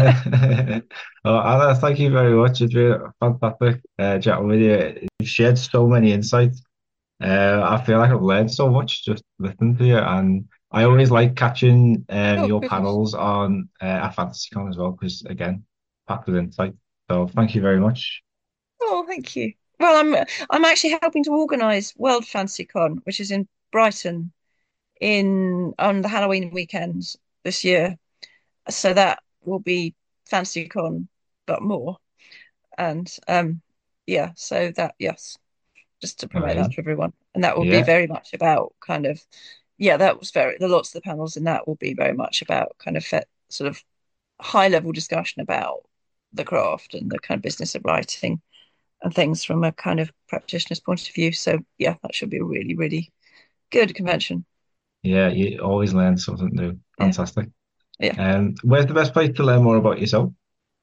[SPEAKER 1] Well, Anna, thank you very much. It's been fantastic uh, chatting with you. You've shared so many insights. Uh, I feel like I've learned so much just listening to you, and I always like catching um,
[SPEAKER 2] Oh,
[SPEAKER 1] your
[SPEAKER 2] goodness.
[SPEAKER 1] panels on uh, at FantasyCon as well, because again, packed with insight. So thank you very much.
[SPEAKER 2] Oh, thank you. Well, I'm I'm actually helping to organise World Fantasy Con, which is in Brighton in on the Halloween weekend this year. So that will be Fantasy Con, but more. And um, yeah, so that yes, just to promote that
[SPEAKER 1] Amazing.
[SPEAKER 2] to everyone, and that will be
[SPEAKER 1] Yeah,
[SPEAKER 2] very much about kind of yeah, that was very the lots of the panels in that will be very much about kind of fe- sort of high level discussion about the craft and the kind of business of writing and things from a kind of practitioner's point of view. So yeah, that should be a really, really good convention.
[SPEAKER 1] yeah. You always learn something new.
[SPEAKER 2] Yeah,
[SPEAKER 1] Fantastic.
[SPEAKER 2] yeah.
[SPEAKER 1] Um, where's the best place to learn more about yourself?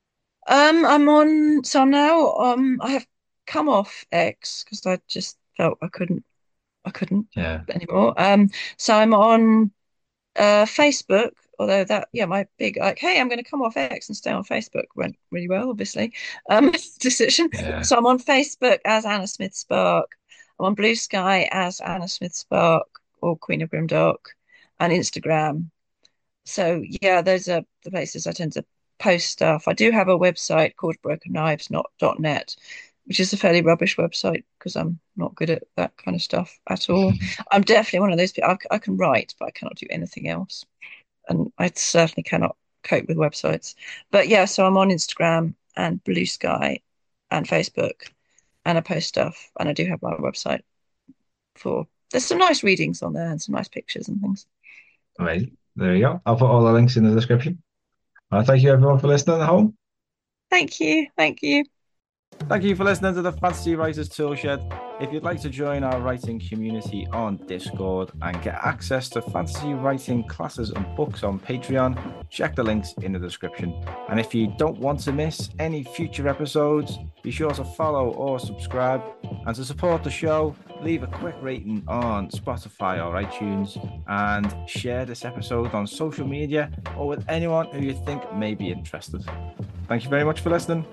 [SPEAKER 2] Um, I'm on. So I'm now. Um, I have come off X because I just felt I couldn't. I couldn't
[SPEAKER 1] Yeah.
[SPEAKER 2] anymore. Um, so I'm on uh Facebook. Although that, yeah, my big like, hey, I'm going to come off X and stay on Facebook went really well, obviously. Um, decision.
[SPEAKER 1] Yeah.
[SPEAKER 2] So I'm on Facebook as Anna Smith Spark. I'm on Blue Sky as Anna Smith Spark or Queen of Grimdark, and Instagram. So yeah, those are the places I tend to post stuff. I do have a website called broken knives not dot net, which is a fairly rubbish website because I'm not good at that kind of stuff at all. I'm definitely one of those people. I, I can write, but I cannot do anything else, and I certainly cannot cope with websites. But yeah, so I'm on Instagram and Blue Sky and Facebook, and I post stuff, and I do have my website for. There's some nice readings on there and some nice pictures and things.
[SPEAKER 1] Amazing. There you go. I'll put all the links in the description. Well, thank you everyone for listening at home.
[SPEAKER 2] Thank you, thank you.
[SPEAKER 3] Thank you for listening to the Fantasy Writers Toolshed. If you'd like to join our writing community on Discord and get access to fantasy writing classes and books on Patreon, check the links in the description. And if you don't want to miss any future episodes, be sure to follow or subscribe. And to support the show, leave a quick rating on Spotify or iTunes and share this episode on social media or with anyone who you think may be interested. Thank you very much for listening.